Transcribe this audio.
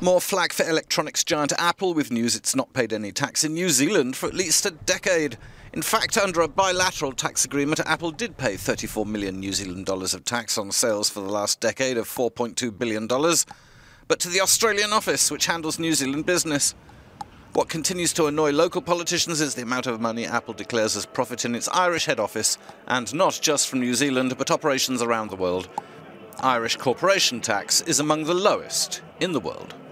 More flack for electronics giant Apple, with news it's not paid any tax in New Zealand for at least a decade. In fact, under a bilateral tax agreement, Apple did pay 34 million New Zealand dollars of tax on sales for the last decade of $4.2 billion, but to the Australian office, which handles New Zealand business. What continues to annoy local politicians is the amount of money Apple declares as profit in its Irish head office, and not just from New Zealand, but operations around the world. Irish corporation tax is among the lowest in the world.